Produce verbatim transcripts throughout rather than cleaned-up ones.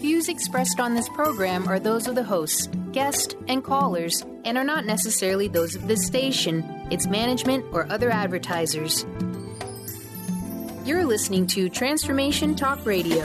Views expressed on this program are those of the hosts, guests, and callers, and are not necessarily those of this station, its management, or other advertisers. You're listening to Transformation Talk Radio.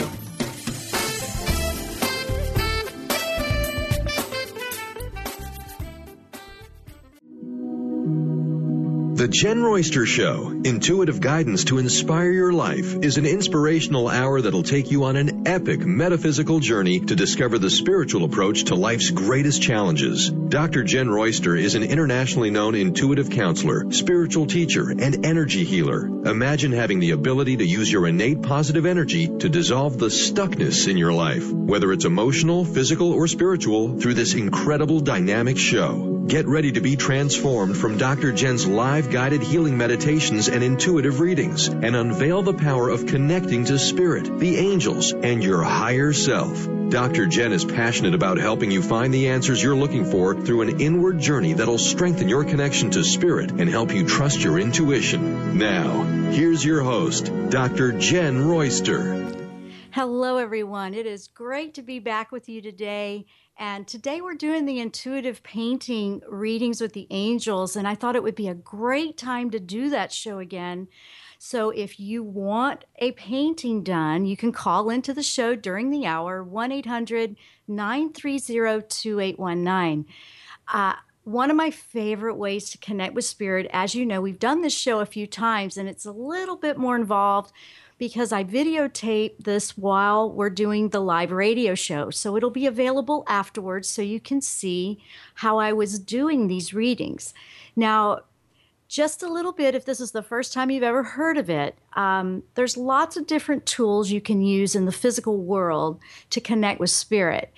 The Jen Royster Show, intuitive guidance to inspire your life, is an inspirational hour that'll take you on an epic metaphysical journey to discover the spiritual approach to life's greatest challenges. Doctor Jen Royster is an internationally known intuitive counselor, spiritual teacher, and energy healer. Imagine having the ability to use your innate positive energy to dissolve the stuckness in your life, whether it's emotional, physical, or spiritual, through this incredible dynamic show. Get ready to be transformed from Doctor Jen's live guided healing meditations and intuitive readings, and unveil the power of connecting to spirit, the angels, and your higher self. Doctor Jen is passionate about helping you find the answers you're looking for through an inward journey that'll strengthen your connection to spirit and help you trust your intuition. Now, here's your host, Doctor Jen Royster. Hello, everyone. It is great to be back with you today. And today we're doing the intuitive painting readings with the angels, and I thought it would be a great time to do that show again. So if you want a painting done, you can call into the show during the hour, one eight hundred nine three zero two eight one nine. Uh, one of my favorite ways to connect with spirit, as you know, we've done this show a few times, and it's a little bit more involved because I videotape this while we're doing the live radio show. So it'll be available afterwards so you can see how I was doing these readings. Now, just a little bit, if this is the first time you've ever heard of it, um, there's lots of different tools you can use in the physical world to connect with spirit.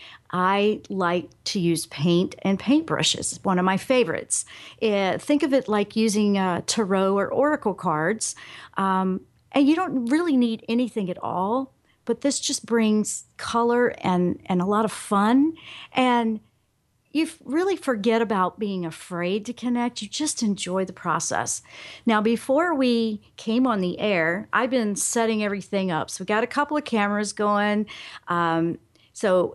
I like to use paint and paintbrushes. It's one of my favorites. Uh, think of it like using uh, tarot or oracle cards. Um, And you don't really need anything at all, but this just brings color and, and a lot of fun. And you really forget about being afraid to connect. You just enjoy the process. Now, before we came on the air, I've been setting everything up. So we got a couple of cameras going. Um, so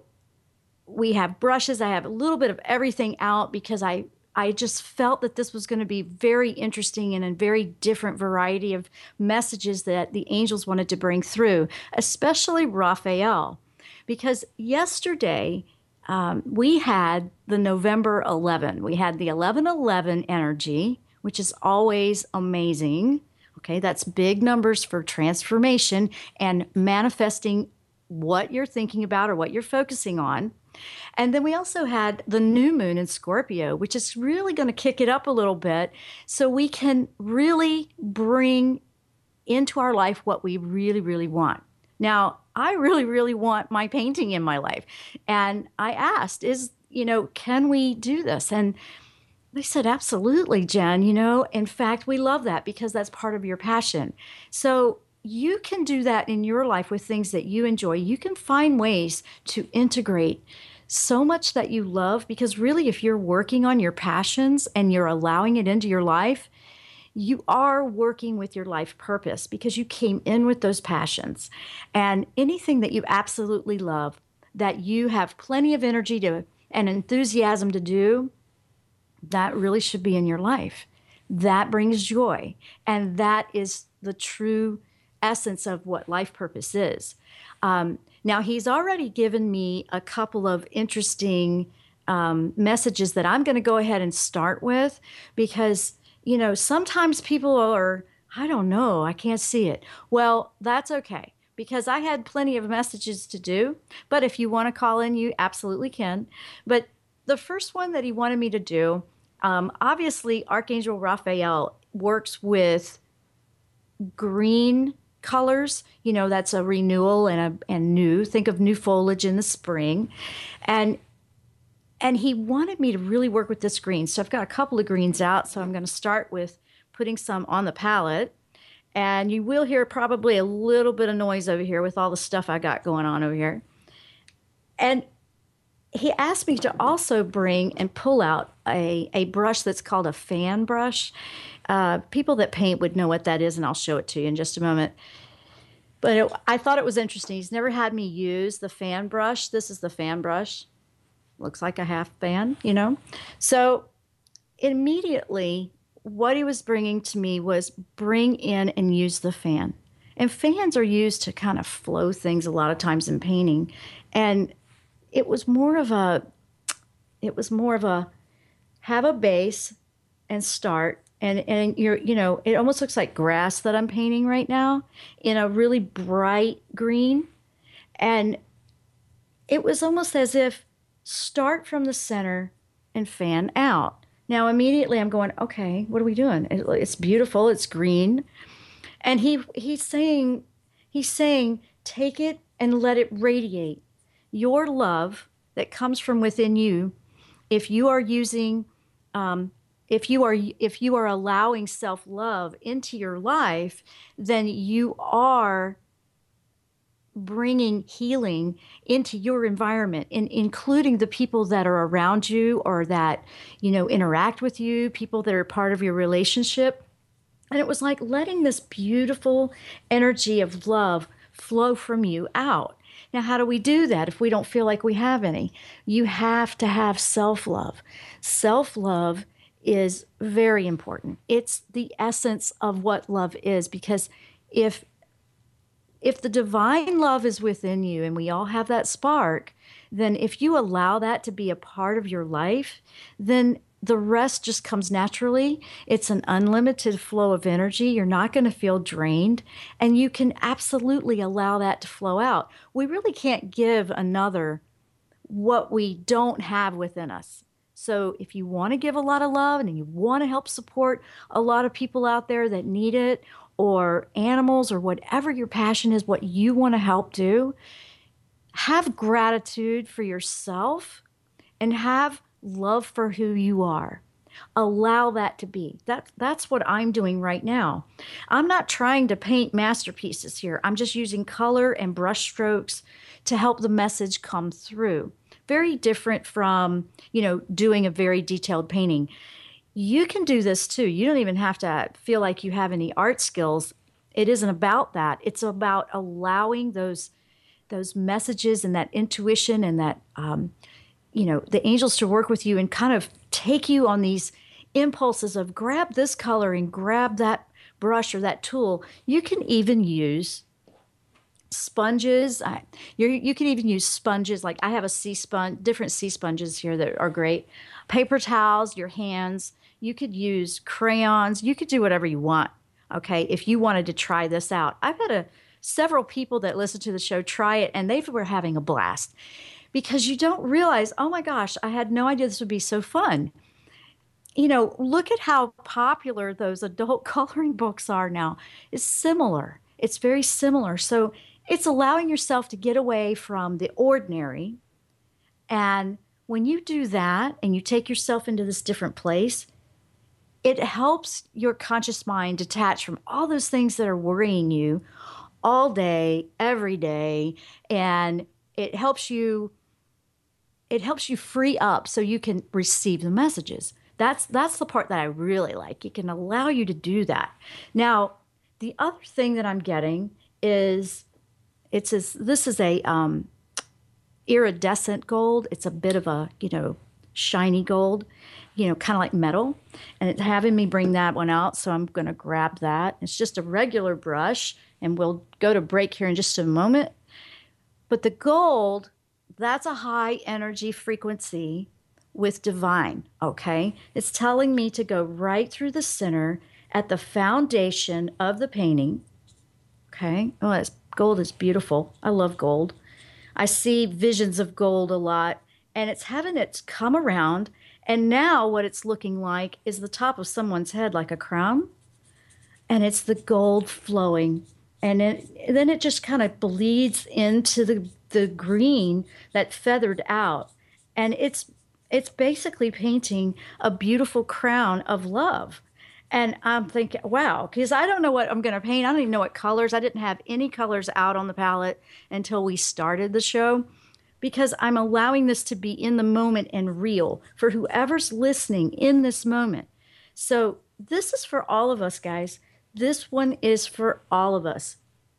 we have brushes. I have a little bit of everything out because I I just felt that this was going to be very interesting and a very different variety of messages that the angels wanted to bring through, especially Raphael. Because yesterday um, we had the November eleven. We had the eleven eleven energy, which is always amazing. Okay, that's big numbers for transformation and manifesting what you're thinking about or what you're focusing on. And then we also had the new moon in Scorpio, which is really going to kick it up a little bit so we can really bring into our life what we really, really want. Now, I really, really want my painting in my life. And I asked, is, you know, can we do this? And they said, absolutely, Jen. You know, in fact, we love that because that's part of your passion. So you can do that in your life with things that you enjoy. You can find ways to integrate so much that you love, because really, if you're working on your passions and you're allowing it into your life, you are working with your life purpose because you came in with those passions. And anything that you absolutely love, that you have plenty of energy to and enthusiasm to do, that really should be in your life. That brings joy. And that is the true essence of what life purpose is. Um, now, he's already given me a couple of interesting um, messages that I'm going to go ahead and start with because, you know, sometimes people are, I don't know, I can't see it. Well, that's okay because I had plenty of messages to do. But if you want to call in, you absolutely can. But the first one that he wanted me to do, um, obviously, Archangel Raphael works with green colors. You know, that's a renewal and a and new. Think of new foliage in the spring. And and he wanted me to really work with this green. So I've got a couple of greens out. So I'm going to start with putting some on the palette. And you will hear probably a little bit of noise over here with all the stuff I got going on over here. And he asked me to also bring and pull out a, a brush that's called a fan brush. Uh, people that paint would know what that is, and I'll show it to you in just a moment. But it, I thought it was interesting. He's never had me use the fan brush. This is the fan brush. Looks like a half fan, you know? So immediately, what he was bringing to me was bring in and use the fan. And fans are used to kind of flow things a lot of times in painting. And it was more of a, it was more of a, have a base and start. And, and you're, you know, it almost looks like grass that I'm painting right now in a really bright green. And it was almost as if start from the center and fan out. Now, immediately I'm going, okay, what are we doing? It, it's beautiful. It's green. And he he's saying, he's saying, take it and let it radiate. Your love that comes from within you, if you are using, um, if you are if you are allowing self-love into your life, then you are bringing healing into your environment, in, including the people that are around you or that, you know, interact with you, people that are part of your relationship. And it was like letting this beautiful energy of love flow from you out. Now, how do we do that if we don't feel like we have any? You have to have self-love. Self-love is very important. It's the essence of what love is, because if if the divine love is within you, and we all have that spark, then if you allow that to be a part of your life, then the rest just comes naturally. It's an unlimited flow of energy. You're not going to feel drained, and you can absolutely allow that to flow out. We really can't give another what we don't have within us. So if you want to give a lot of love and you want to help support a lot of people out there that need it, or animals, or whatever your passion is, what you want to help do, have gratitude for yourself and have love for who you are. Allow that to be. That, that's what I'm doing right now. I'm not trying to paint masterpieces here. I'm just using color and brush strokes to help the message come through. Very different from, you know, doing a very detailed painting. You can do this too. You don't even have to feel like you have any art skills. It isn't about that. It's about allowing those those messages and that intuition and that, um, you know, the angels to work with you and kind of take you on these impulses of grab this color and grab that brush or that tool. You can even use sponges. I, you you can even use sponges. Like I have a sea sponge, different sea sponges here that are great. Paper towels, your hands. You could use crayons. You could do whatever you want, okay, if you wanted to try this out. I've had a, several people that listen to the show try it, and they were having a blast because you don't realize, oh my gosh, I had no idea this would be so fun. You know, look at how popular those adult coloring books are now. It's similar. It's very similar. So it's allowing yourself to get away from the ordinary. And when you do that and you take yourself into this different place, it helps your conscious mind detach from all those things that are worrying you all day, every day, and it helps you it helps you free up so you can receive the messages. That's that's the part that I really like. It can allow you to do that. Now, the other thing that I'm getting is it's a, this is a um, iridescent gold. It's a bit of a, you know, shiny gold, you know, kind of like metal. And it's having me bring that one out, so I'm going to grab that. It's just a regular brush, and we'll go to break here in just a moment. But the gold, that's a high energy frequency with divine, okay? It's telling me to go right through the center at the foundation of the painting, okay? Oh, that's, gold is beautiful. I love gold. I see visions of gold a lot, and it's having it come around, and now what it's looking like is the top of someone's head like a crown, and it's the gold flowing, and it, then it just kind of bleeds into the, the green that feathered out, and it's it's basically painting a beautiful crown of love. And I'm thinking, wow, because I don't know what I'm going to paint. I don't even know what colors. I didn't have any colors out on the palette until we started the show, because I'm allowing this to be in the moment and real for whoever's listening in this moment. So this is for all of us, guys. This one is for all of us.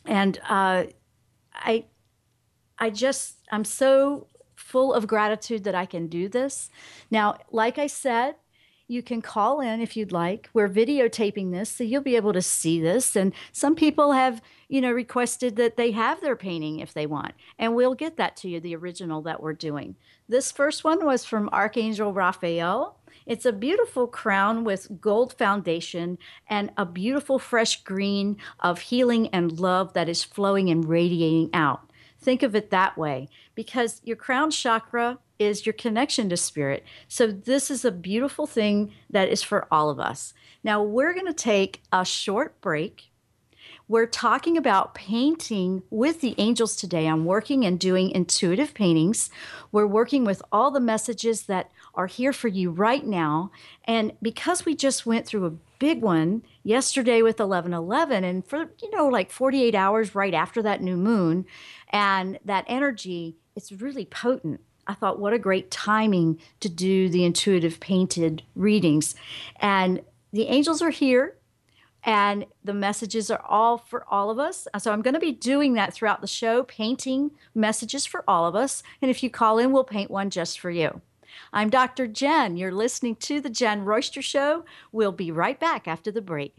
And uh, I, I just, I'm so full of gratitude that I can do this. Now, like I said, you can call in if you'd like. We're videotaping this, so you'll be able to see this. And some people have, you know, requested that they have their painting if they want. And we'll get that to you, the original that we're doing. This first one was from Archangel Raphael. It's a beautiful crown with gold foundation and a beautiful fresh green of healing and love that is flowing and radiating out. Think of it that way, because your crown chakra is your connection to spirit. So this is a beautiful thing that is for all of us. Now we're going to take a short break. We're talking about painting with the angels today. I'm working and doing intuitive paintings. We're working with all the messages that are here for you right now. And because we just went through a big one yesterday with eleven eleven, and for, you know, like forty-eight hours right after that new moon, and that energy, it's really potent. I thought, what a great timing to do the intuitive painted readings. And the angels are here, and the messages are all for all of us. So I'm going to be doing that throughout the show, painting messages for all of us. And if you call in, we'll paint one just for you. I'm Doctor Jen. You're listening to The Jen Royster Show. We'll be right back after the break.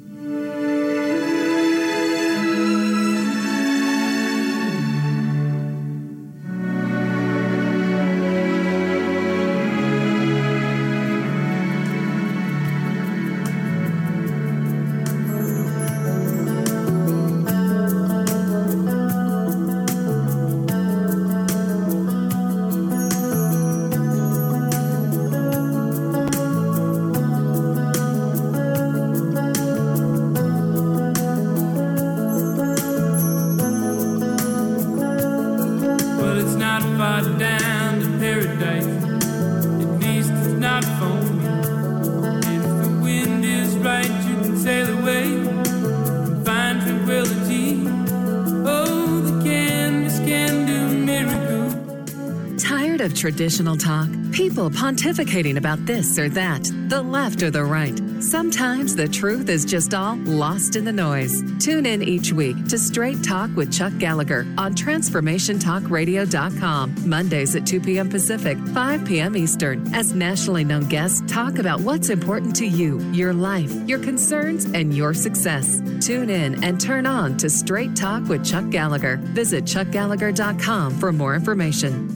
Traditional talk, people pontificating about this or that, the left or the right. Sometimes the truth is just all lost in the noise. Tune in each week to Straight Talk with Chuck Gallagher on transformation talk radio dot com, Mondays at two p.m. Pacific, five p.m. Eastern, as nationally known guests talk about what's important to you, your life, your concerns, and your success. Tune in and turn on to Straight Talk with Chuck Gallagher. Visit chuck gallagher dot com for more information.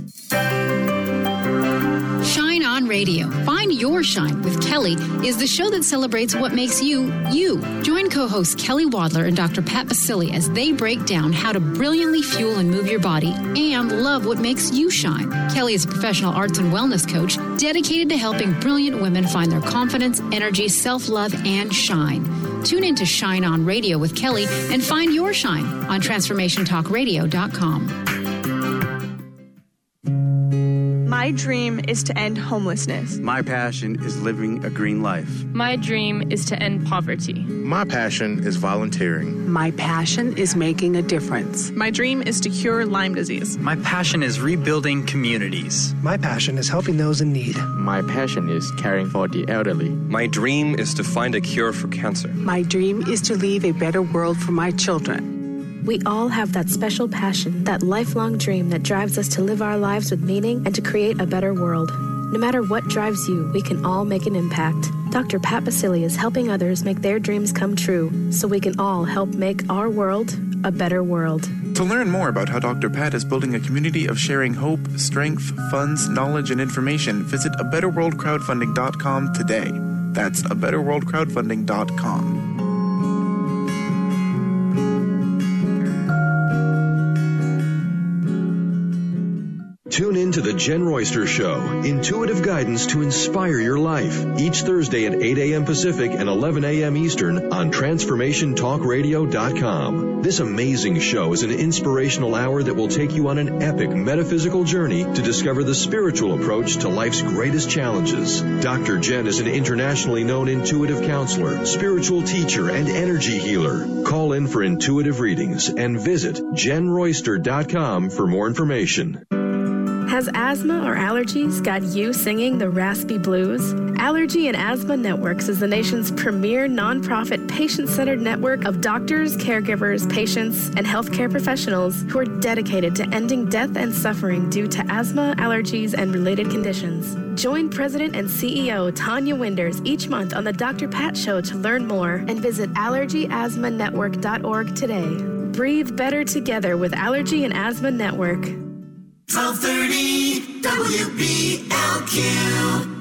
Shine On Radio. Find Your Shine with Kelly is the show that celebrates what makes you, you. Join co-hosts Kelly Wadler and Doctor Pat Basili as they break down how to brilliantly fuel and move your body and love what makes you shine. Kelly is a professional arts and wellness coach dedicated to helping brilliant women find their confidence, energy, self-love, and shine. Tune in to Shine On Radio with Kelly and find your shine on transformation talk radio dot com. My dream is to end homelessness. My passion is living a green life. My dream is to end poverty. My passion is volunteering. My passion is making a difference. My dream is to cure Lyme disease. My passion is rebuilding communities. My passion is helping those in need. My passion is caring for the elderly. My dream is to find a cure for cancer. My dream is to leave a better world for my children. We all have that special passion, that lifelong dream that drives us to live our lives with meaning and to create a better world. No matter what drives you, we can all make an impact. Doctor Pat Basili is helping others make their dreams come true, so we can all help make our world a better world. To learn more about how Doctor Pat is building a community of sharing hope, strength, funds, knowledge, and information, visit a better world crowdfunding dot com today. That's a better world crowdfunding dot com. Tune in to The Jen Royster Show, intuitive guidance to inspire your life, each Thursday at eight a.m. Pacific and eleven a.m. Eastern on transformation talk radio dot com. This amazing show is an inspirational hour that will take you on an epic metaphysical journey to discover the spiritual approach to life's greatest challenges. Doctor Jen is an internationally known intuitive counselor, spiritual teacher, and energy healer. Call in for intuitive readings and visit jen royster dot com for more information. Has asthma or allergies got you singing the raspy blues? Allergy and Asthma Networks is the nation's premier nonprofit patient-centered network of doctors, caregivers, patients, and healthcare professionals who are dedicated to ending death and suffering due to asthma, allergies, and related conditions. Join President and C E O Tanya Winders each month on the Doctor Pat Show to learn more and visit allergy asthma network dot org today. Breathe better together with Allergy and Asthma Network. twelve thirty W B L Q.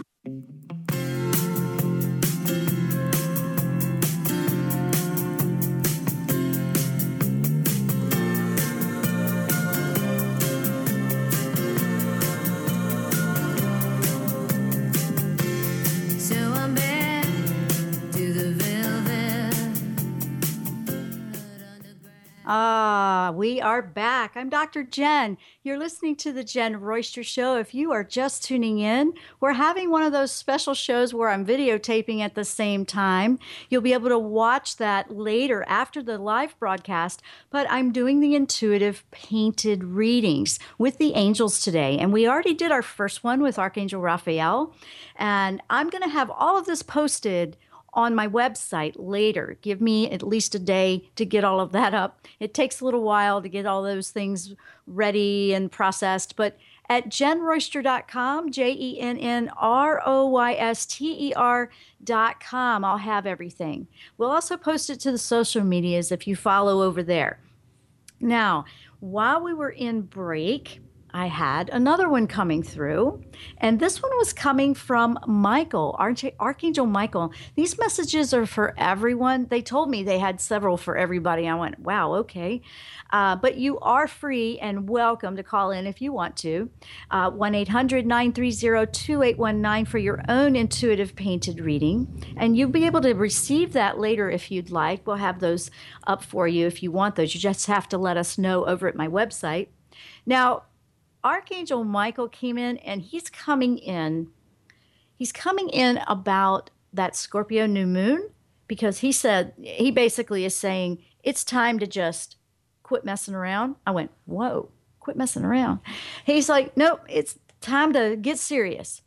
Ah, we are back. I'm Doctor Jen. You're listening to the Jen Royster Show. If you are just tuning in, we're having one of those special shows where I'm videotaping at the same time. You'll be able to watch that later after the live broadcast, but I'm doing the intuitive painted readings with the angels today. And we already did our first one with Archangel Raphael. And I'm going to have all of this posted on my website later. Give me at least a day to get all of that up. It takes a little while to get all those things ready and processed, but at jen royster dot com, J E N N R O Y S T E R dot com, I'll have everything. We'll also post it to the social medias if you follow over there. Now, while we were in break, I had another one coming through, and this one was coming from Michael, Arch- Archangel Michael. These messages are for everyone. They told me they had several for everybody. I went, wow, okay. Uh, but you are free and welcome to call in if you want to. Uh, one eight hundred nine three zero two eight one nine for your own intuitive painted reading. And you'll be able to receive that later if you'd like. We'll have those up for you if you want those. You just have to let us know over at my website. Now, Archangel Michael came in, and he's coming in. He's coming in about that Scorpio new moon, because he said, he basically is saying, it's time to just quit messing around. I went, whoa, quit messing around. He's like, nope, it's time to get serious.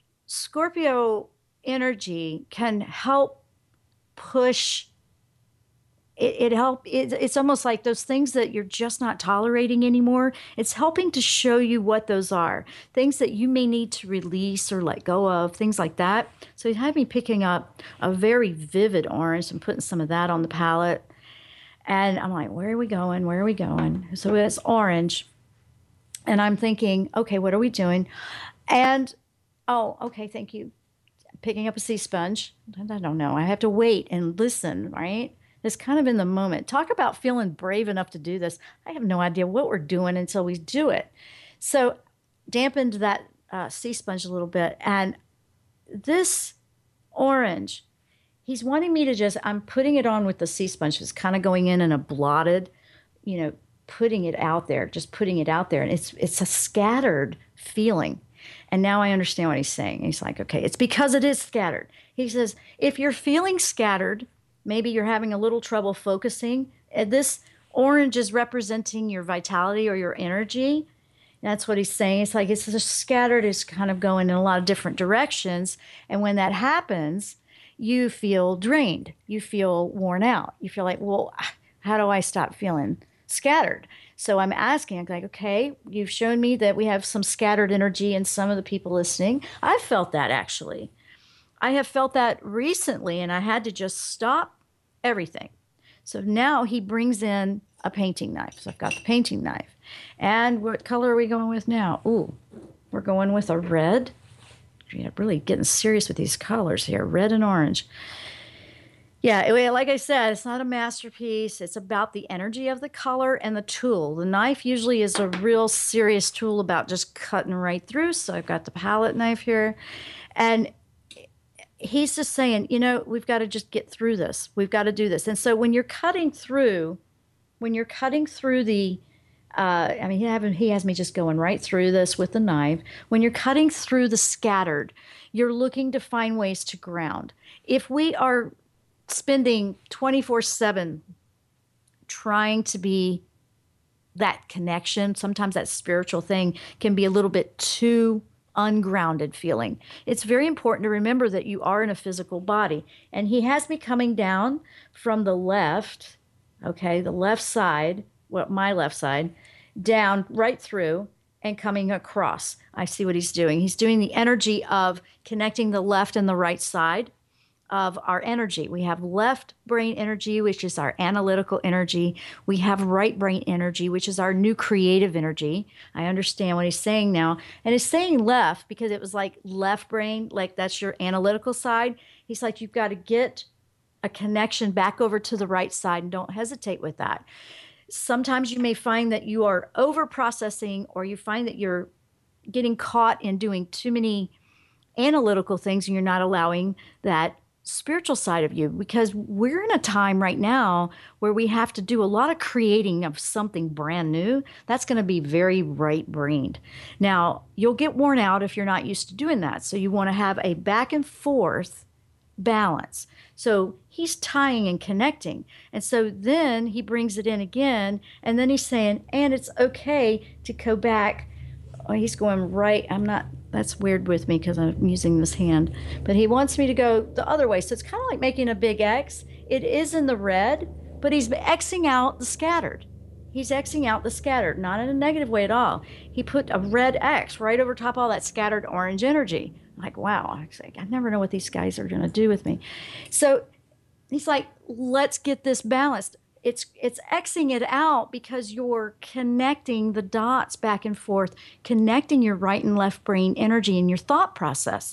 Scorpio energy can help push It, it help. It, it's almost like those things that you're just not tolerating anymore. It's helping to show you what those are, things that you may need to release or let go of, things like that. So it had me picking up a very vivid orange and putting some of that on the palette. And I'm like, where are we going? Where are we going? So it's orange. And I'm thinking, okay, what are we doing? And, oh, okay, thank you. Picking up a sea sponge. I don't know. I have to wait and listen, right? It's kind of in the moment. Talk about feeling brave enough to do this. I have no idea what we're doing until we do it. So dampened that uh, sea sponge a little bit. And this orange, he's wanting me to just, I'm putting it on with the sea sponge. It's kind of going in in a blotted, you know, putting it out there, just putting it out there. And it's it's a scattered feeling. And now I understand what he's saying. He's like, okay, it's because it is scattered. He says, if you're feeling scattered, maybe you're having a little trouble focusing. This orange is representing your vitality or your energy. That's what he's saying. It's like it's just scattered. It's kind of going in a lot of different directions. And when that happens, you feel drained. You feel worn out. You feel like, well, how do I stop feeling scattered? So I'm asking, I'm like, okay, you've shown me that we have some scattered energy in some of the people listening. I've felt that actually. I have felt that recently, and I had to just stop everything. So now he brings in a painting knife. So I've got the painting knife. And what color are we going with now? Ooh, we're going with a red. Yeah, really getting serious with these colors here, red and orange. Yeah, like I said, it's not a masterpiece. It's about the energy of the color and the tool. The knife usually is a real serious tool about just cutting right through. So I've got the palette knife here. And he's just saying, you know, we've got to just get through this. We've got to do this. And so when you're cutting through, when you're cutting through the, uh, I mean, he, have, he has me just going right through this with the knife. When you're cutting through the scattered, you're looking to find ways to ground. If we are spending twenty-four seven trying to be that connection, sometimes that spiritual thing can be a little bit too ungrounded feeling. It's very important to remember that you are in a physical body. And he has me coming down from the left, okay, the left side, well, my left side, down right through and coming across. I see what he's doing. He's doing the energy of connecting the left and the right side of our energy. We have left brain energy, which is our analytical energy. We have right brain energy, which is our new creative energy. I understand what he's saying now. And he's saying left because it was like left brain, like that's your analytical side. He's like, you've got to get a connection back over to the right side, and don't hesitate with that. Sometimes you may find that you are over processing, or you find that you're getting caught in doing too many analytical things and you're not allowing that spiritual side of you, because we're in a time right now where we have to do a lot of creating of something brand new. That's going to be very right-brained. Now, you'll get worn out if you're not used to doing that. So you want to have a back and forth balance. So he's tying and connecting. And so then he brings it in again, and then he's saying, and it's okay to go back. Oh, he's going right. I'm not, that's weird with me because I'm using this hand. But he wants me to go the other way. So it's kind of like making a big X. It is in the red, but he's Xing out the scattered. He's Xing out the scattered, not in a negative way at all. He put a red X right over top of all that scattered orange energy. I'm like, wow, I never know what these guys are going to do with me. So he's like, let's get this balanced. It's it's Xing it out because you're connecting the dots back and forth, connecting your right and left brain energy in your thought process.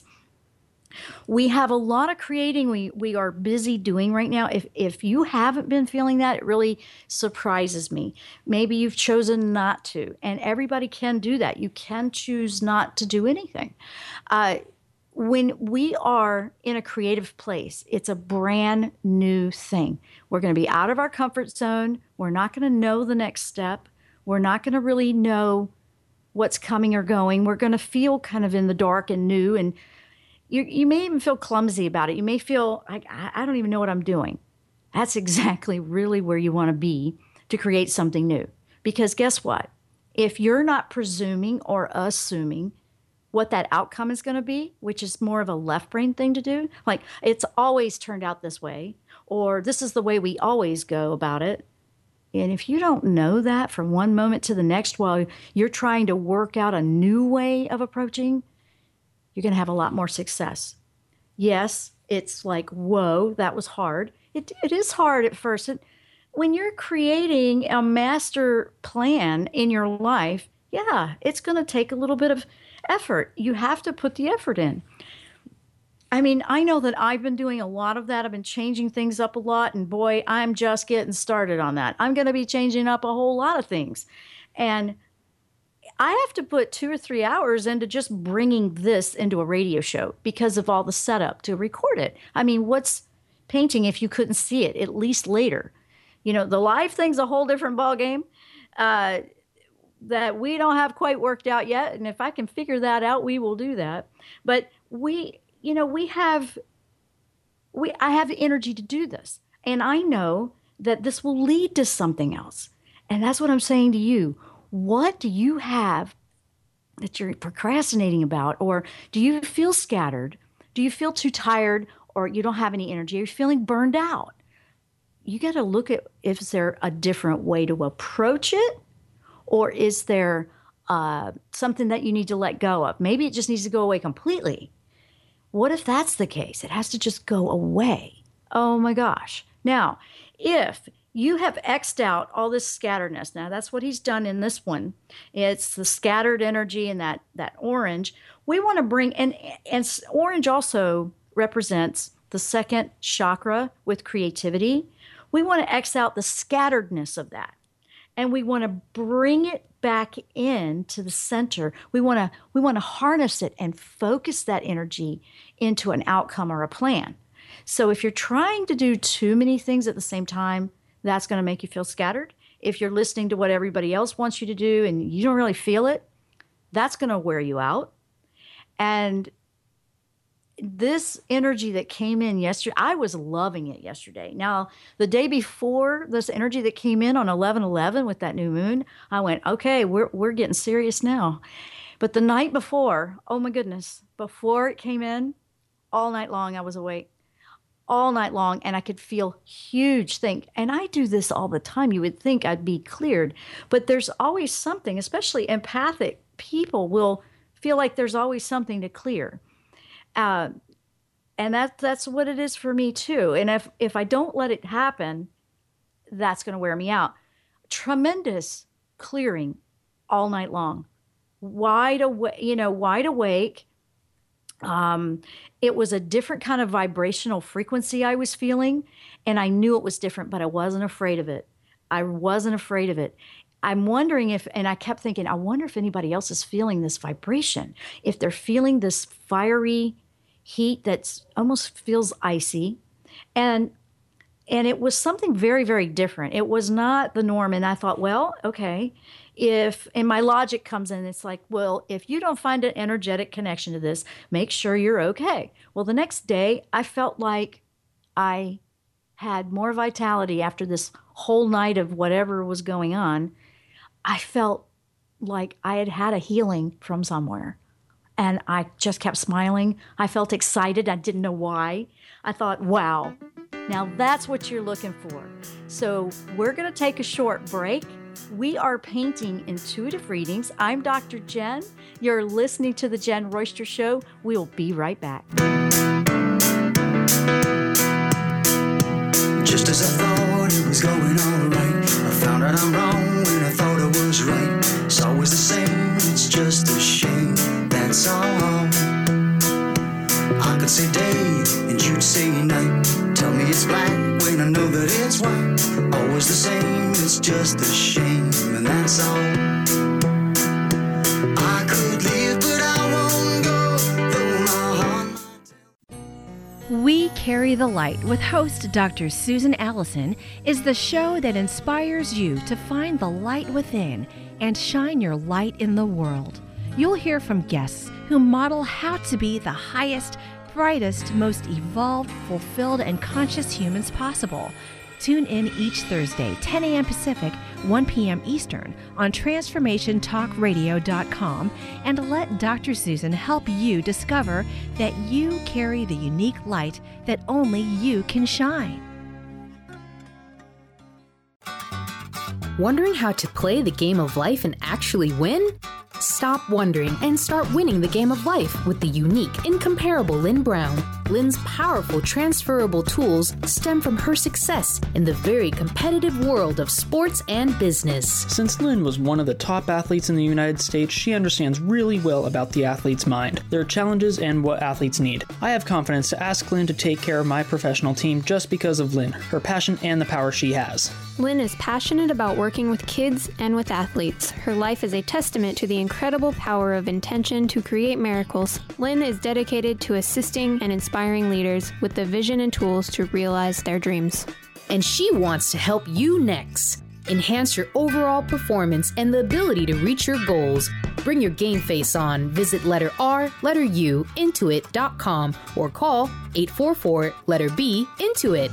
We have a lot of creating we, we are busy doing right now. If if you haven't been feeling that, it really surprises me. Maybe you've chosen not to, and everybody can do that. You can choose not to do anything. Uh, When we are in a creative place, it's a brand new thing. We're going to be out of our comfort zone. We're not going to know the next step. We're not going to really know what's coming or going. We're going to feel kind of in the dark and new. And you, you may even feel clumsy about it. You may feel like, I don't even know what I'm doing. That's exactly really where you want to be to create something new. Because guess what? If you're not presuming or assuming what that outcome is going to be, which is more of a left brain thing to do. Like, it's always turned out this way, or this is the way we always go about it. And if you don't know that from one moment to the next while you're trying to work out a new way of approaching, you're going to have a lot more success. Yes, it's like, whoa, that was hard. It, it is hard at first. It, when you're creating a master plan in your life, yeah, it's going to take a little bit of effort. You have to put the effort in. I mean, I know that I've been doing a lot of that. I've been changing things up a lot, and boy, I'm just getting started on that. I'm going to be changing up a whole lot of things. And I have to put two or three hours into just bringing this into a radio show because of all the setup to record it. I mean, what's painting if you couldn't see it, at least later? You know, the live thing's a whole different ballgame. Uh, that we don't have quite worked out yet. And if I can figure that out, we will do that. But we, you know, we have, we, I have the energy to do this. And I know that this will lead to something else. And that's what I'm saying to you. What do you have that you're procrastinating about? Or do you feel scattered? Do you feel too tired, or you don't have any energy? Are you feeling burned out? You got to look at, is there a different way to approach it? Or is there uh, something that you need to let go of? Maybe it just needs to go away completely. What if that's the case? It has to just go away. Oh my gosh. Now, if you have X'd out all this scatteredness, now that's what he's done in this one. It's the scattered energy and that, that orange. We want to bring, and, and orange also represents the second chakra with creativity. We want to X out the scatteredness of that. And we want to bring it back into the center. We want to we want to harness it and focus that energy into an outcome or a plan. So if you're trying to do too many things at the same time, that's going to make you feel scattered. If you're listening to what everybody else wants you to do and you don't really feel it, that's going to wear you out. And this energy that came in yesterday, I was loving it yesterday. Now, the day before, this energy that came in on eleven eleven with that new moon, I went, okay, we're we're getting serious now. But the night before, oh my goodness, before it came in, all night long I was awake. All night long, and I could feel huge thing. And I do this all the time. You would think I'd be cleared, but there's always something, especially empathic people will feel like there's always something to clear. Uh, and that that's what it is for me too. And if, if I don't let it happen, that's going to wear me out. Tremendous clearing all night long, wide awake, you know, wide awake. Um, it was a different kind of vibrational frequency I was feeling, and I knew it was different, but I wasn't afraid of it. I wasn't afraid of it. I'm wondering if, and I kept thinking, I wonder if anybody else is feeling this vibration, if they're feeling this fiery heat that's almost feels icy. And and it was something very, very different. It was not the norm. And I thought, well, okay, if, and my logic comes in, it's like, well, if you don't find an energetic connection to this, make sure you're okay. Well, the next day, I felt like I had more vitality after this whole night of whatever was going on. I felt like I had had a healing from somewhere. And I just kept smiling. I felt excited. I didn't know why. I thought, wow, now that's what you're looking for. So we're going to take a short break. We are painting intuitive readings. I'm Doctor Jen. You're listening to The Jen Royster Show. We'll be right back. Just as I thought it was going all right, I found out I'm wrong when I thought I was right. It's always the same, it's just a shame, that's all. I could say day and you'd say night. Tell me it's black when I know that it's white. Always the same, it's just a shame, and that's all. I could live, but I won't go, though my heart. We Carry the Light with host Doctor Susan Allison is the show that inspires you to find the light within and shine your light in the world. You'll hear from guests who model how to be the highest, brightest, most evolved, fulfilled, and conscious humans possible. Tune in each Thursday, ten a.m. Pacific, one p.m. Eastern, on transformation talk radio dot com, and let Doctor Susan help you discover that you carry the unique light that only you can shine. Wondering how to play the game of life and actually win? Stop wondering and start winning the game of life with the unique, incomparable Lynn Brown. Lynn's powerful, transferable tools stem from her success in the very competitive world of sports and business. Since Lynn was one of the top athletes in the United States, she understands really well about the athlete's mind, their challenges, and what athletes need. I have confidence to ask Lynn to take care of my professional team just because of Lynn, her passion, and the power she has. Lynn is passionate about working with kids and with athletes. Her life is a testament to the incredible power of intention to create miracles. Lynn is dedicated to assisting and inspiring leaders with the vision and tools to realize their dreams. And she wants to help you next. Enhance your overall performance and the ability to reach your goals. Bring your game face on. Visit letter R, letter U, intuit dot com or call eight four four, letter B, Intuit.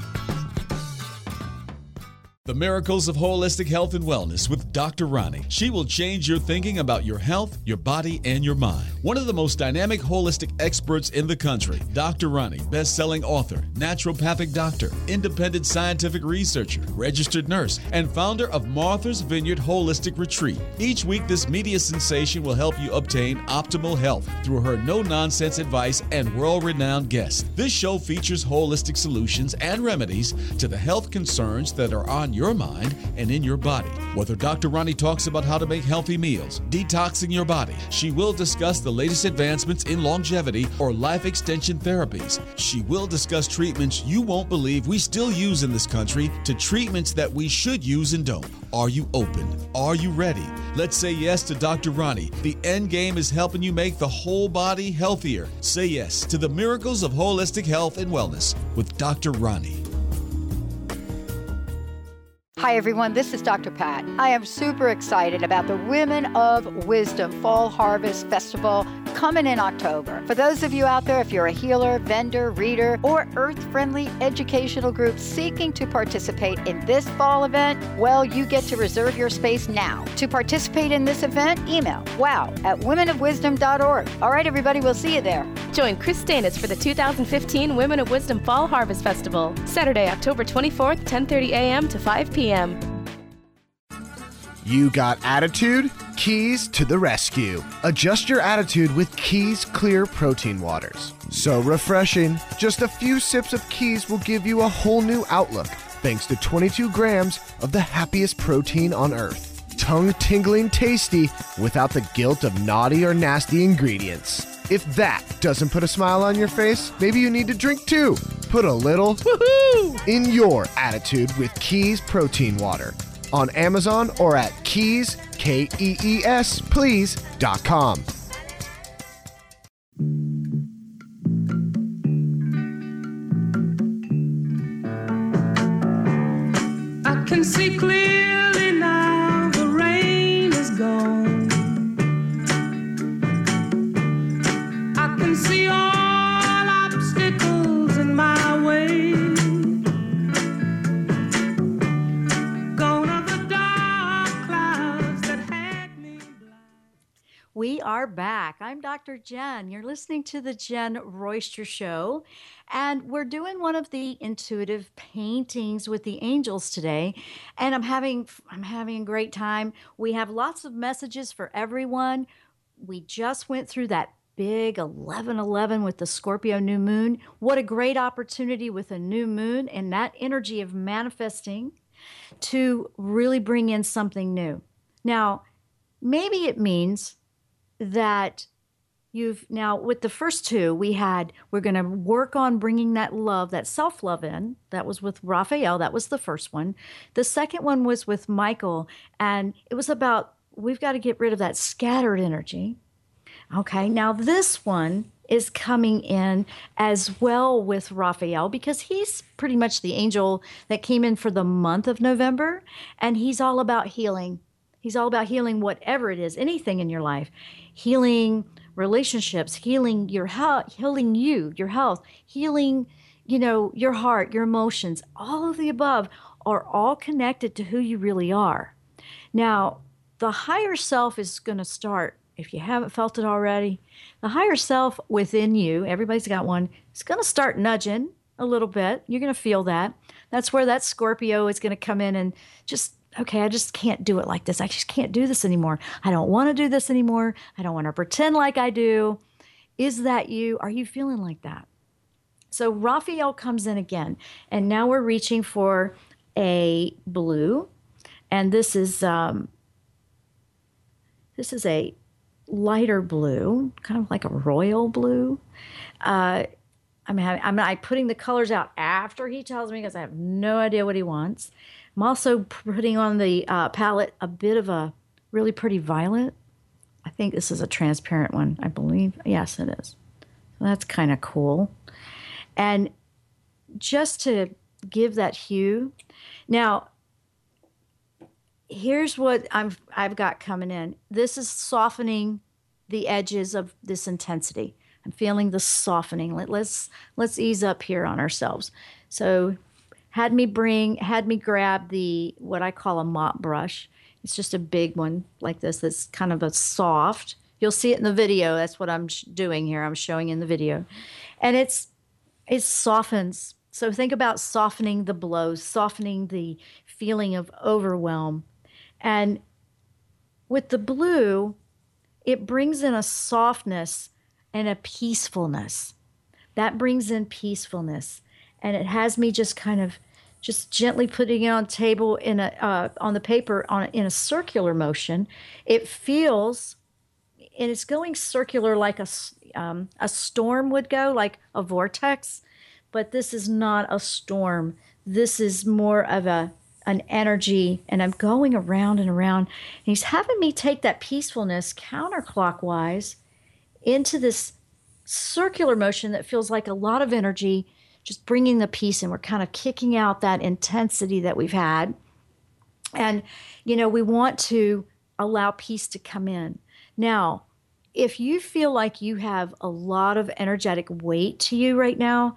The Miracles of Holistic Health and Wellness with Doctor Ronnie. She will change your thinking about your health, your body, and your mind. One of the most dynamic holistic experts in the country, Doctor Ronnie, best-selling author, naturopathic doctor, independent scientific researcher, registered nurse, and founder of Martha's Vineyard Holistic Retreat. Each week, this media sensation will help you obtain optimal health through her no-nonsense advice and world-renowned guests. This show features holistic solutions and remedies to the health concerns that are on your mind and in your body. Whether Doctor Ronnie talks about how to make healthy meals, detoxing your body, she will discuss the latest advancements in longevity or life extension therapies. She will discuss treatments you won't believe we still use in this country to treatments that we should use and don't. Are you open? Are you ready? Let's say yes to Doctor Ronnie. The end game is helping you make the whole body healthier. Say yes to the Miracles of Holistic Health and Wellness with Doctor Ronnie. Hi everyone, this is Doctor Pat. I am super excited about the Women of Wisdom Fall Harvest Festival coming in October. For those of you out there, if you're a healer, vendor, reader, or earth-friendly educational group seeking to participate in this fall event, well, you get to reserve your space now. To participate in this event, email wow at women of wisdom dot org. All right, everybody, we'll see you there. Join Chris Danis for the two thousand fifteen Women of Wisdom Fall Harvest Festival, Saturday, October twenty-fourth, ten thirty a.m. to five p.m. You got attitude? Keys to the rescue. Adjust your attitude with Keys Clear Protein Waters. So refreshing, just a few sips of Keys will give you a whole new outlook thanks to twenty-two grams of the happiest protein on earth. Tongue-tingling tasty without the guilt of naughty or nasty ingredients. If that doesn't put a smile on your face, maybe you need to drink too. Put a little woohoo in your attitude with Keys Protein Water. On Amazon or at keys, K E E S, please, dot com. I can see clearly now the rain is gone. I can see all obstacles in my way. We are back. I'm Doctor Jen. You're listening to the Jen Royster Show, and we're doing one of the intuitive paintings with the angels today. And I'm having I'm having a great time. We have lots of messages for everyone. We just went through that big eleven eleven with the Scorpio new moon. What a great opportunity with a new moon and that energy of manifesting to really bring in something new. Now, maybe it means that you've now, with the first two, we had, we're going to work on bringing that love, that self-love in. That was with Raphael. That was the first one. The second one was with Michael. And it was about, we've got to get rid of that scattered energy. Okay. Now this one is coming in as well with Raphael because he's pretty much the angel that came in for the month of November. And he's all about healing. He's all about healing whatever it is, anything in your life, healing relationships, healing your health, healing you, your health, healing, you know, your heart, your emotions. All of the above are all connected to who you really are. Now, the higher self is going to start, if you haven't felt it already, the higher self within you, everybody's got one, is going to start nudging a little bit. You're going to feel that. That's where that Scorpio is going to come in and just, okay, I just can't do it like this. I just can't do this anymore. I don't want to do this anymore. I don't want to pretend like I do. Is that you? Are you feeling like that? So Raphael comes in again, and now we're reaching for a blue, and this is um, this is a lighter blue, kind of like a royal blue. Uh, I'm having, I'm I'm putting the colors out after he tells me because I have no idea what he wants. I'm also putting on the uh, palette a bit of a really pretty violet. I think this is a transparent one, I believe. Yes, it is. So that's kind of cool. And just to give that hue. Now, here's what I'm, I've got coming in. This is softening the edges of this intensity. I'm feeling the softening. Let, let's let's ease up here on ourselves. So had me bring, had me grab the, what I call a mop brush. It's just a big one like this that's kind of a soft. You'll see it in the video. That's what I'm sh- doing here. I'm showing in the video. And it's it softens. So think about softening the blows, softening the feeling of overwhelm. And with the blue, it brings in a softness and a peacefulness. That brings in peacefulness. And it has me just kind of just gently putting it on the table in a uh, on the paper on in a circular motion. It feels, and it's going circular like a um, a storm would go, like a vortex. But this is not a storm. This is more of a an energy, and I'm going around and around. And he's having me take that peacefulness counterclockwise into this circular motion that feels like a lot of energy, just bringing the peace in. We're kind of kicking out that intensity that we've had. And, you know, we want to allow peace to come in. Now, if you feel like you have a lot of energetic weight to you right now,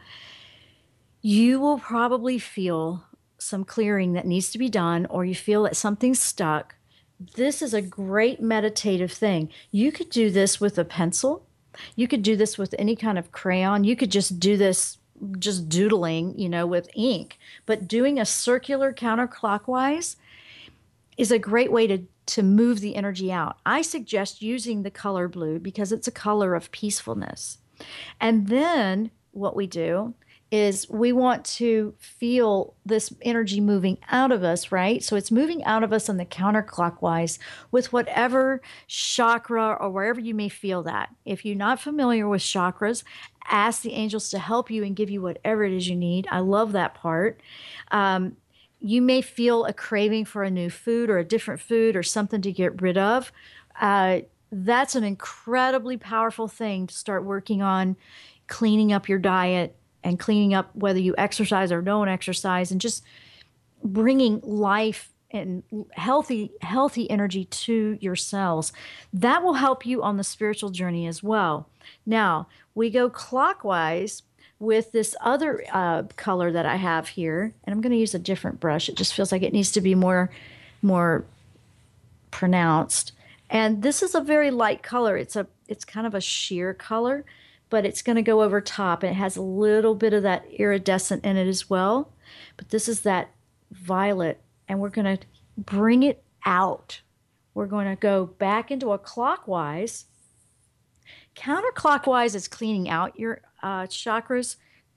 you will probably feel some clearing that needs to be done, or you feel that something's stuck. This is a great meditative thing. You could do this with a pencil. You could do this with any kind of crayon. You could just do this just doodling, you know, with ink. But doing a circular counterclockwise is a great way to, to move the energy out. I suggest using the color blue because it's a color of peacefulness. And then what we do is we want to feel this energy moving out of us, right? So it's moving out of us on the counterclockwise with whatever chakra or wherever you may feel that. If you're not familiar with chakras, ask the angels to help you and give you whatever it is you need. I love that part. Um, you may feel a craving for a new food or a different food or something to get rid of. Uh, that's an incredibly powerful thing to start working on, cleaning up your diet and cleaning up whether you exercise or don't exercise, and just bringing life and healthy, healthy energy to your cells. That will help you on the spiritual journey as well. Now, we go clockwise with this other uh, color that I have here, and I'm going to use a different brush. It just feels like it needs to be more, more pronounced. And this is a very light color. It's a, it's kind of a sheer color, but it's going to go over top, and it has a little bit of that iridescent in it as well. But this is that violet, and we're going to bring it out. We're going to go back into a clockwise. Counterclockwise is cleaning out your uh, chakras.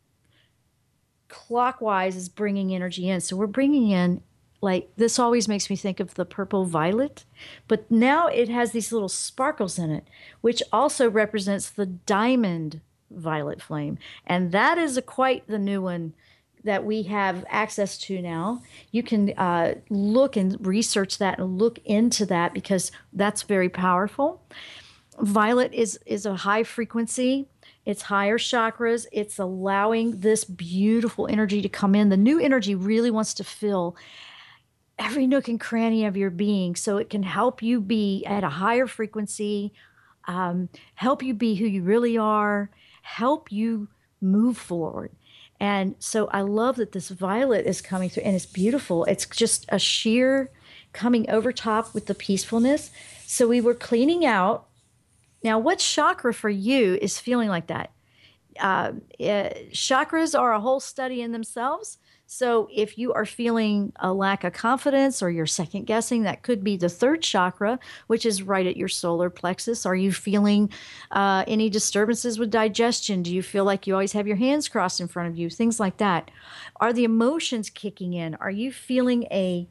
Clockwise is bringing energy in. So we're bringing in, like, this always makes me think of the purple violet, but now it has these little sparkles in it, which also represents the diamond violet flame. And that is a quite the new one that we have access to now. You can uh, look and research that and look into that because that's very powerful. Violet is, is a high frequency. It's higher chakras. It's allowing this beautiful energy to come in. The new energy really wants to fill every nook and cranny of your being, so it can help you be at a higher frequency, um, help you be who you really are, help you move forward. And so I love that this violet is coming through, and it's beautiful. It's just a sheer coming over top with the peacefulness. So we were cleaning out. Now, what chakra for you is feeling like that? Uh, uh, chakras are a whole study in themselves. So if you are feeling a lack of confidence or you're second guessing, that could be the third chakra, which is right at your solar plexus. Are you feeling uh, any disturbances with digestion? Do you feel like you always have your hands crossed in front of you? Things like that. Are the emotions kicking in? Are you feeling a,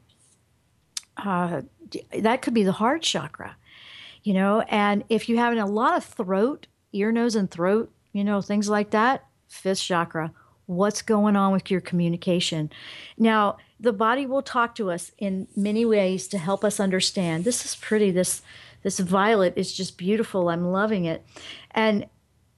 uh, that could be the heart chakra, you know? And if you're having a lot of throat, ear, nose, and throat, you know, things like that, fifth chakra. What's going on with your communication? Now, the body will talk to us in many ways to help us understand. This is pretty. This this violet is just beautiful. I'm loving it. And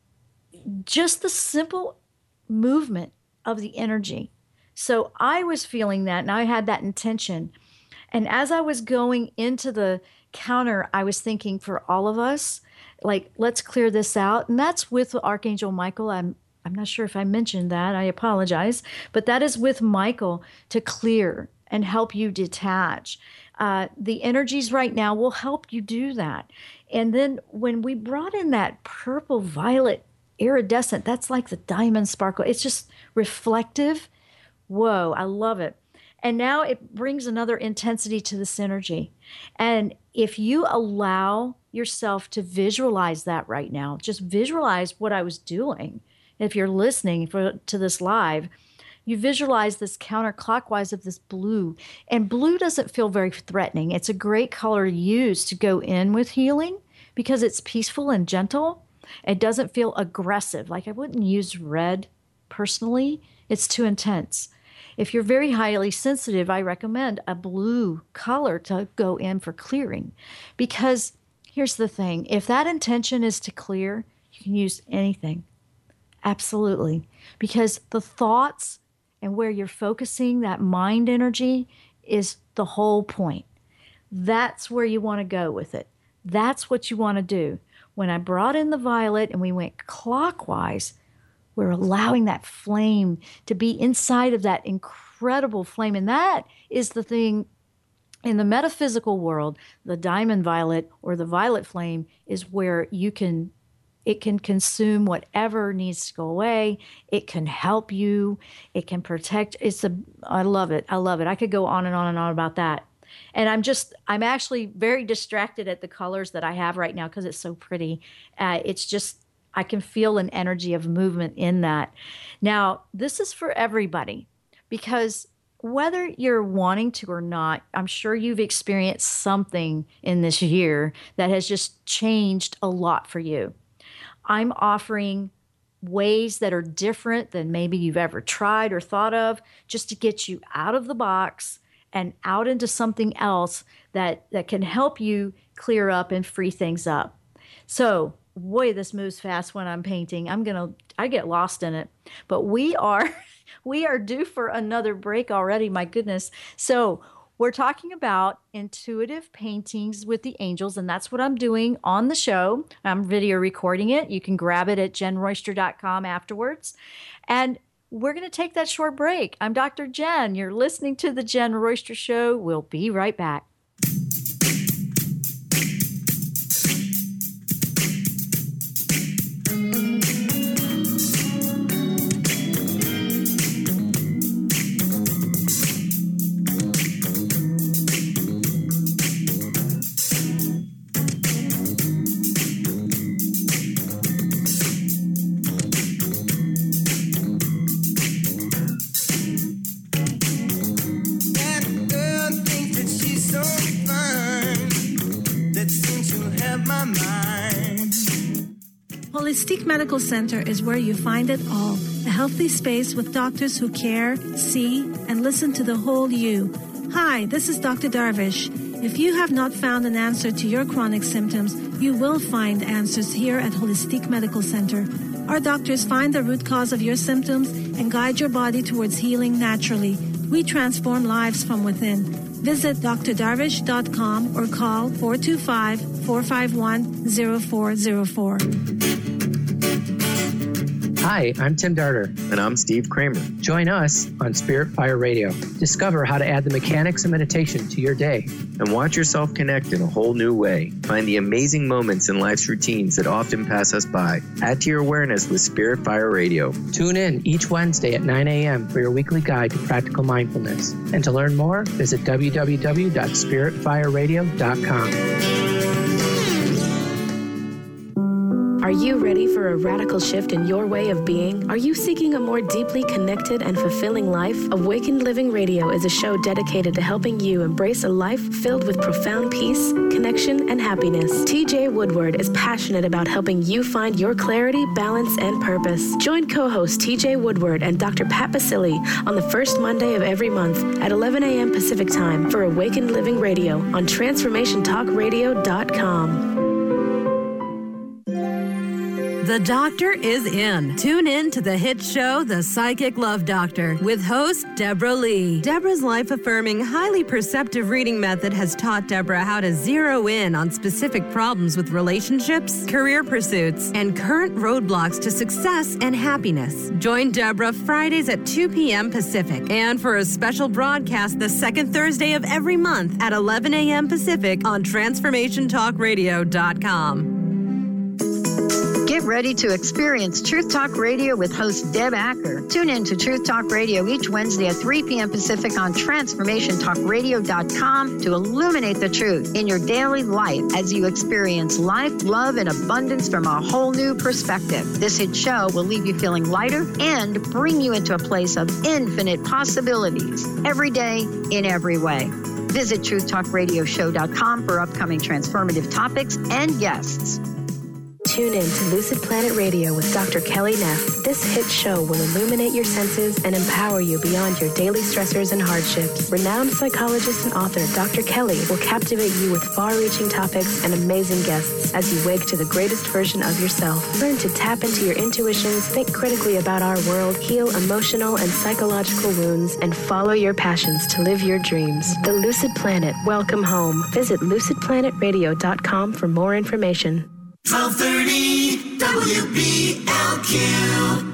just the simple movement of the energy. So I was feeling that, and I had that intention. And as I was going into the counter, I was thinking for all of us, like, let's clear this out. And that's with Archangel Michael. I'm I'm not sure if I mentioned that. I apologize. But that is with Michael to clear and help you detach. Uh, the energies right now will help you do that. And then when we brought in that purple violet iridescent, that's like the diamond sparkle. It's just reflective. Whoa, I love it. And now it brings another intensity to this energy. And if you allow yourself to visualize that right now, just visualize what I was doing. If you're listening for, to this live, you visualize this counterclockwise of this blue. And blue doesn't feel very threatening. It's a great color to use to go in with healing because it's peaceful and gentle. It doesn't feel aggressive. Like, I wouldn't use red personally. It's too intense. If you're very highly sensitive, I recommend a blue color to go in for clearing. Because here's the thing. If that intention is to clear, you can use anything. Absolutely. Because the thoughts and where you're focusing that mind energy is the whole point. That's where you want to go with it. That's what you want to do. when I brought in the violet and we went clockwise, we're allowing that flame to be inside of that incredible flame. And that is the thing in the metaphysical world, the diamond violet or the violet flame is where you can, it can consume whatever needs to go away. It can help you. It can protect. It's a, I love it. I love it. I could go on and on and on about that. And I'm just, I'm actually very distracted at the colors that I have right now because it's so pretty. Uh, it's just, I can feel an energy of movement in that. Now, this is for everybody because whether you're wanting to or not, I'm sure you've experienced something in this year that has just changed a lot for you. I'm offering ways that are different than maybe you've ever tried or thought of just to get you out of the box and out into something else that, that can help you clear up and free things up. So, boy, this moves fast when I'm painting. I'm going to, I get lost in it. But we are, we are due for another break already, my goodness. So we're talking about intuitive paintings with the angels, and that's what I'm doing on the show. I'm video recording it. You can grab it at jen royster dot com afterwards. And we're going to take that short break. I'm Doctor Jen. You're listening to The Jen Royster Show. We'll be right back. Holistic Medical Center is where you find it all. A healthy space with doctors who care, see, and listen to the whole you. Hi, this is Doctor Darvish. If you have not found an answer to your chronic symptoms, you will find answers here at Holistic Medical Center. Our doctors find the root cause of your symptoms and guide your body towards healing naturally. We transform lives from within. Visit d r darvish dot com or call four two five, four five one, zero four zero four. Hi, I'm Tim Darter. And I'm Steve Kramer. Join us on Spirit Fire Radio. Discover how to add the mechanics of meditation to your day. And watch yourself connect in a whole new way. Find the amazing moments in life's routines that often pass us by. Add to your awareness with Spirit Fire Radio. Tune in each Wednesday at nine a.m. for your weekly guide to practical mindfulness. And to learn more, visit w w w dot spirit fire radio dot com. Are you ready for a radical shift in your way of being? Are you seeking a more deeply connected and fulfilling life? Awakened Living Radio is a show dedicated to helping you embrace a life filled with profound peace, connection, and happiness. T J Woodward is passionate about helping you find your clarity, balance, and purpose. Join co-host T J Woodward and Doctor Pat Basili on the first Monday of every month at eleven a.m. Pacific Time for Awakened Living Radio on transformation talk radio dot com. The doctor is in. Tune in to the hit show, The Psychic Love Doctor, with host Deborah Lee. Deborah's life-affirming, highly perceptive reading method has taught Deborah how to zero in on specific problems with relationships, career pursuits, and current roadblocks to success and happiness. Join Deborah Fridays at two p.m. Pacific, and for a special broadcast the second Thursday of every month at eleven a.m. Pacific on transformation talk radio dot com. Get ready to experience Truth Talk Radio with host Deb Acker. Tune in to Truth Talk Radio each Wednesday at three p.m. Pacific on transformation talk radio dot com to illuminate the truth in your daily life as you experience life, love, and abundance from a whole new perspective. This hit show will leave you feeling lighter and bring you into a place of infinite possibilities every day in every way. Visit truth talk radio show dot com for upcoming transformative topics and guests. Tune in to Lucid Planet Radio with Doctor Kelly Neff. This hit show will illuminate your senses and empower you beyond your daily stressors and hardships. Renowned psychologist and author Doctor Kelly will captivate you with far-reaching topics and amazing guests as you wake to the greatest version of yourself. Learn to tap into your intuitions, think critically about our world, heal emotional and psychological wounds, and follow your passions to live your dreams. The Lucid Planet, welcome home. Visit lucid planet radio dot com for more information. twelve thirty W B L Q.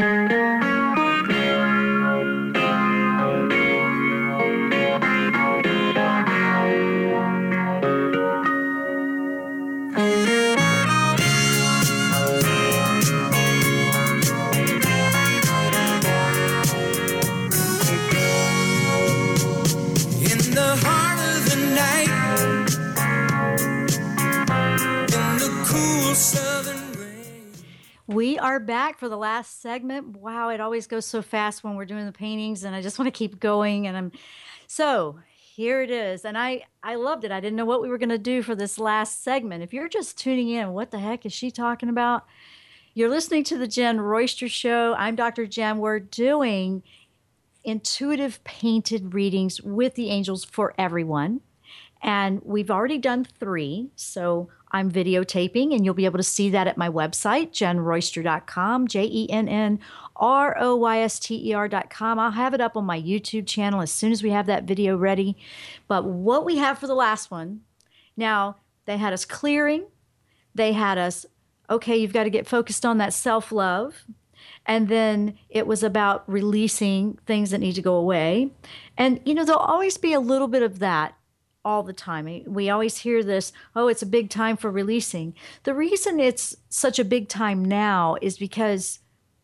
We are back for the last segment. Wow, it always goes so fast when we're doing the paintings, and I just want to keep going. And I'm so here it is. And I, I loved it. I didn't know what we were going to do for this last segment. If you're just tuning in, what the heck is she talking about? You're listening to the Jen Royster Show. I'm Doctor Jen. We're doing intuitive painted readings with the angels for everyone. And we've already done three. So I'm videotaping, and you'll be able to see that at my website, jen royster dot com, J E N N R O Y S T E R dot com. I'll have it up on my YouTube channel as soon as we have that video ready. But what we have for the last one, now they had us clearing. They had us, okay, you've got to get focused on that self-love. And then it was about releasing things that need to go away. And, you know, there'll always be a little bit of that all the time. We always hear this, oh, it's a big time for releasing. The reason it's such a big time now is because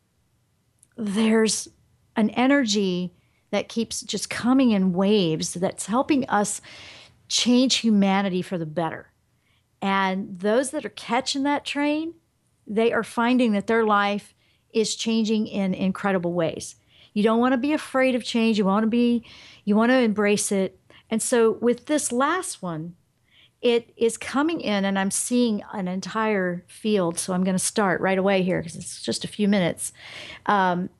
there's an energy that keeps just coming in waves that's helping us change humanity for the better. And those that are catching that train, they are finding that their life is changing in incredible ways. You don't want to be afraid of change. You want to be, you want to embrace it. And so with this last one, it is coming in, and I'm seeing an entire field. So I'm going to start right away here because it's just a few minutes. Um,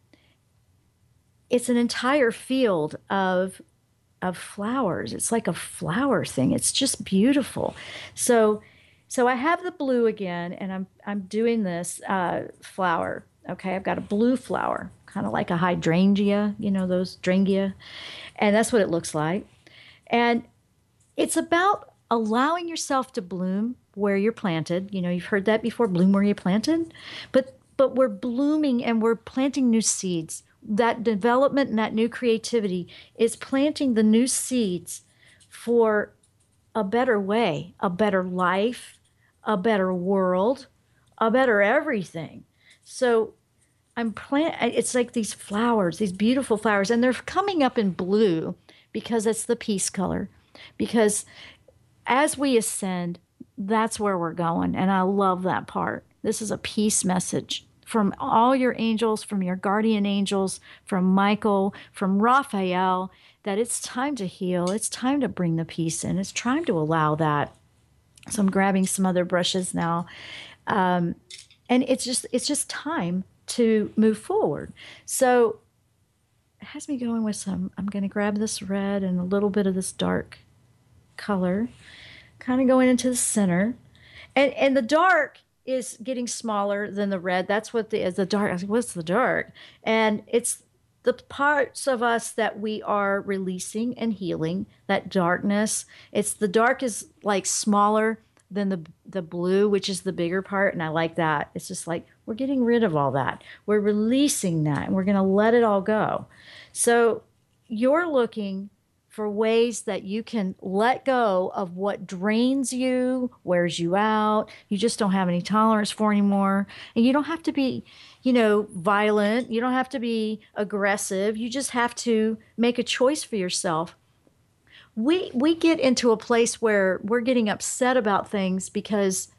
it's an entire field of of flowers. It's like a flower thing. It's just beautiful. So so I have the blue again, and I'm I'm doing this uh, flower. Okay, I've got a blue flower, kind of like a hydrangea, you know, those drangia, and that's what it looks like. And it's about allowing yourself to bloom where you're planted. You know, you've heard that before, bloom where you're planted. But but we're blooming and we're planting new seeds. That development and that new creativity is planting the new seeds for a better way, a better life, a better world, a better everything. So I'm plant. It's like these flowers, these beautiful flowers, and they're coming up in blue, because it's the peace color. Because as we ascend, that's where we're going. And I love that part. This is a peace message from all your angels, from your guardian angels, from Michael, from Raphael, that it's time to heal. It's time to bring the peace in. It's time to allow that. So I'm grabbing some other brushes now. Um, and it's just it's just time to move forward. So it has me going with some, I'm going to grab this red and a little bit of this dark color, kind of going into the center. And and the dark is getting smaller than the red. That's what the, the dark, I was like, what's the dark? And it's the parts of us that we are releasing and healing, that darkness. It's the dark is like smaller than the the blue, which is the bigger part. And I like that. It's just like, we're getting rid of all that. We're releasing that, and we're going to let it all go. So you're looking for ways that you can let go of what drains you, wears you out, you just don't have any tolerance for anymore. And you don't have to be, you know, violent. You don't have to be aggressive. You just have to make a choice for yourself. We we get into a place where we're getting upset about things because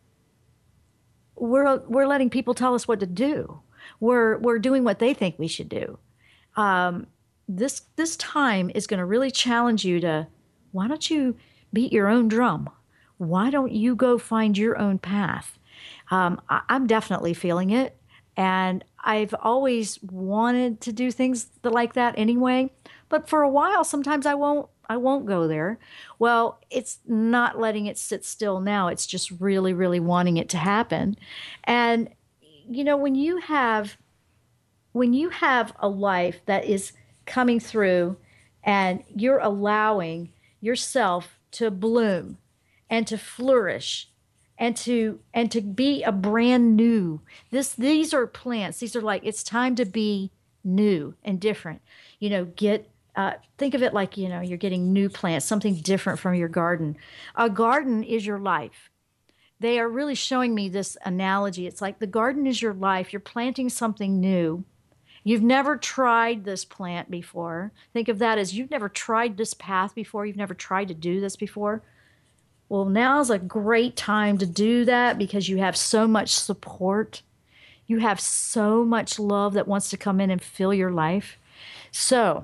we're we're letting people tell us what to do. We're we're doing what they think we should do. Um, this this time is going to really challenge you to, why don't you beat your own drum? Why don't you go find your own path? Um, I, I'm definitely feeling it, and I've always wanted to do things like that anyway. But for a while, sometimes I won't. I won't go there. Well, it's not letting it sit still now. It's just really, really wanting it to happen. And, you know, when you have, when you have a life that is coming through and you're allowing yourself to bloom and to flourish and to and to be a brand new. This these are plants. These are like, it's time to be new and different. You know, get uh, think of it like, you know, you're getting new plants, something different from your garden. A garden is your life. They are really showing me this analogy. It's like the garden is your life. You're planting something new. You've never tried this plant before. Think of that as you've never tried this path before. You've never tried to do this before. Well, now's a great time to do that because you have so much support. You have so much love that wants to come in and fill your life. So,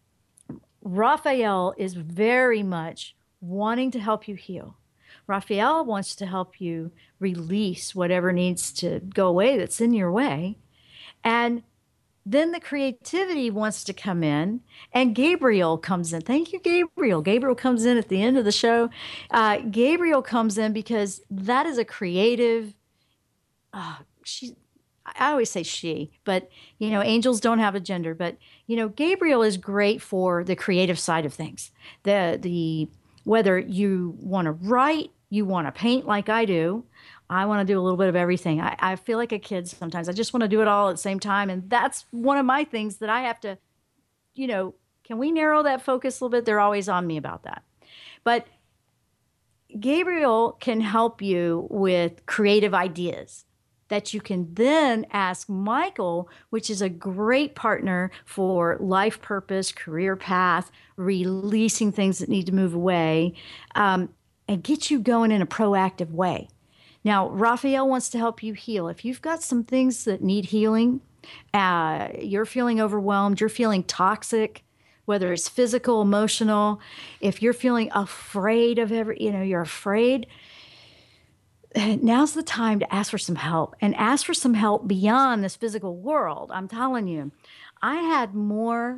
Raphael is very much wanting to help you heal. Raphael wants to help you release whatever needs to go away that's in your way. And then the creativity wants to come in, and Gabriel comes in. Thank you, Gabriel. Gabriel comes in at the end of the show. Uh, Gabriel comes in because that is a creative, uh, she, I always say she, but, you know, angels don't have a gender. But, you know, Gabriel is great for the creative side of things. The, the whether you want to write, you want to paint like I do, I want to do a little bit of everything. I, I feel like a kid sometimes. I just want to do it all at the same time. And that's one of my things that I have to, you know, can we narrow that focus a little bit? They're always on me about that. But Gabriel can help you with creative ideas that you can then ask Michael, which is a great partner for life purpose, career path, releasing things that need to move away, um, and get you going in a proactive way. Now, Raphael wants to help you heal. If you've got some things that need healing, uh, you're feeling overwhelmed, you're feeling toxic, whether it's physical, emotional, if you're feeling afraid of every, you know, you're afraid, now's the time to ask for some help, and ask for some help beyond this physical world. I'm telling you, I had more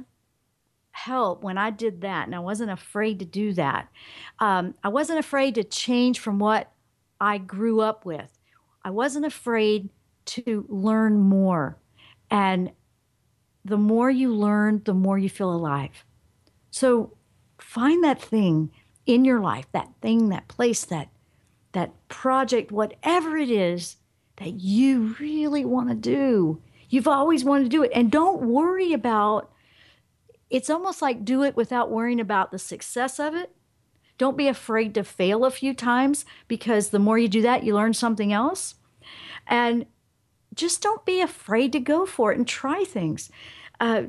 help when I did that, and I wasn't afraid to do that. Um, I wasn't afraid to change from what I grew up with. I wasn't afraid to learn more. And the more you learn, the more you feel alive. So find that thing in your life, that thing, that place, that that project, whatever it is that you really want to do. You've always wanted to do it. And don't worry about, it's almost like do it without worrying about the success of it. Don't be afraid to fail a few times, because the more you do that, you learn something else. And just don't be afraid to go for it and try things. Uh,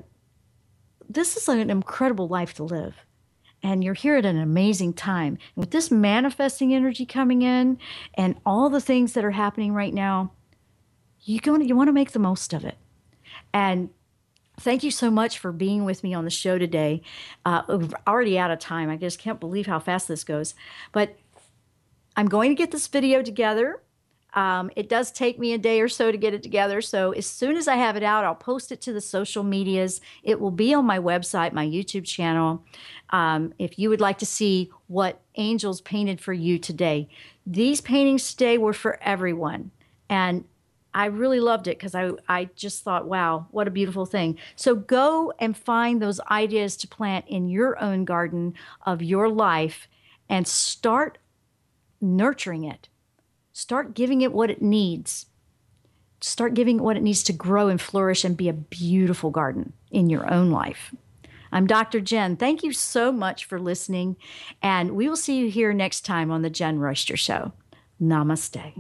this is an incredible life to live. And you're here at an amazing time. And with this manifesting energy coming in and all the things that are happening right now, you going you want to make the most of it. And thank you so much for being with me on the show today. Uh, we're already out of time. I just can't believe how fast this goes. But I'm going to get this video together. Um, it does take me a day or so to get it together. So as soon as I have it out, I'll post it to the social medias. It will be on my website, my YouTube channel. Um, if you would like to see what angels painted for you today. These paintings today were for everyone. And I really loved it because I, I just thought, wow, what a beautiful thing. So go and find those ideas to plant in your own garden of your life and start nurturing it. Start giving it what it needs. Start giving it what it needs to grow and flourish and be a beautiful garden in your own life. I'm Doctor Jen. Thank you so much for listening, and we will see you here next time on The Jen Royster Show. Namaste.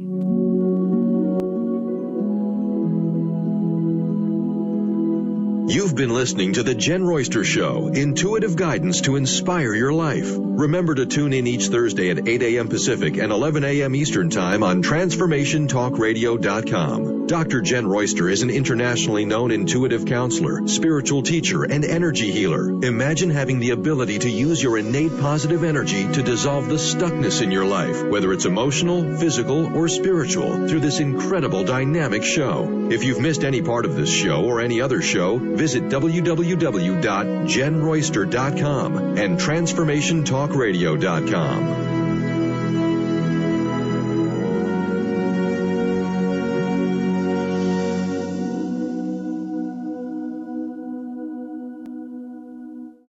You've been listening to The Jen Royster Show, intuitive guidance to inspire your life. Remember to tune in each Thursday at eight a.m. Pacific and eleven a.m. Eastern Time on Transformation Talk Radio dot com. Doctor Jen Royster is an internationally known intuitive counselor, spiritual teacher, and energy healer. Imagine having the ability to use your innate positive energy to dissolve the stuckness in your life, whether it's emotional, physical, or spiritual, through this incredible dynamic show. If you've missed any part of this show or any other show, visit w w w dot jen royster dot com and Transformation Talk Radio dot com.